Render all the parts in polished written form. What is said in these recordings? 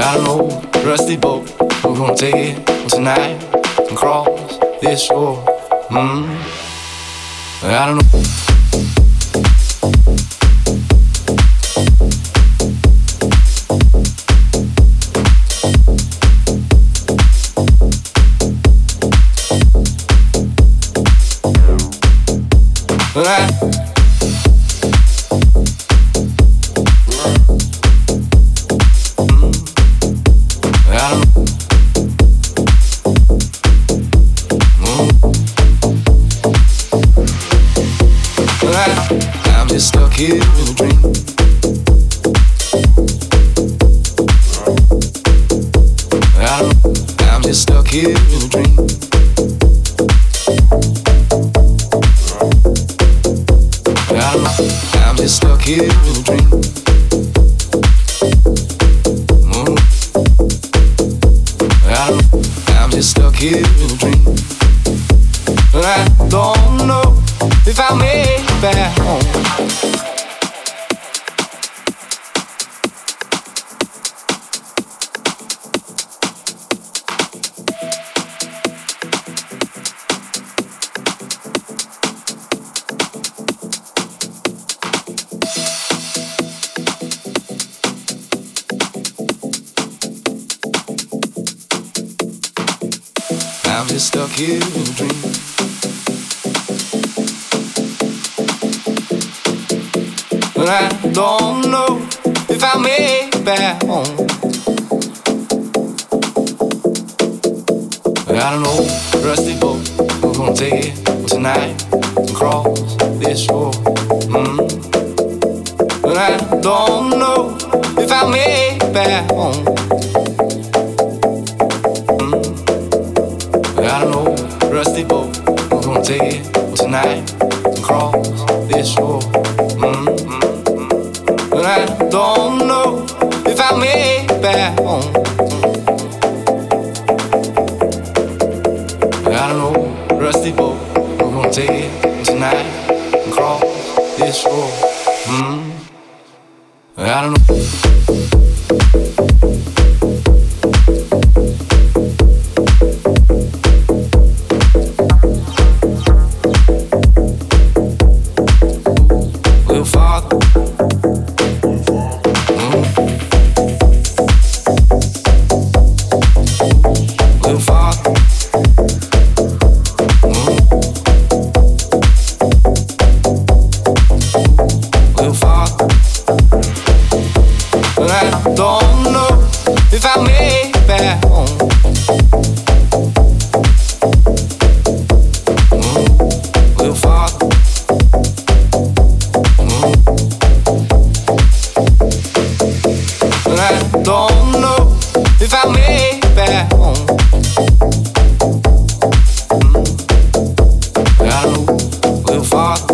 got an old rusty boat. We're gonna take it tonight and cross this shore. I don't know. I'm just stuck here in a dream. I don't know. I'm just stuck here in a dream. I don't know. I'm just stuck here in a dream. I don't know. I'm just stuck here in a dream. I don't know if I make it back home. I'm just stuck here in a dream. I don't know if I make it back home. I got an old rusty boat. We're gonna take it tonight and cross this shore. I don't know if I make it back home. I got an old rusty boat. We're gonna take it tonight and cross this shore. I don't know if I make it back home. I got an old rusty boat. We're gonna take it tonight and cross this shore. I don't know. Don't know if I make it back home. Little father. I don't know if I make it back home. I don't know, little father.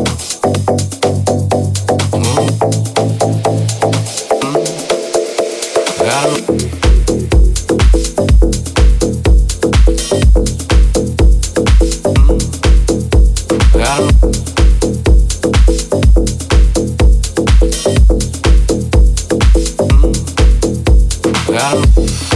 I don't know.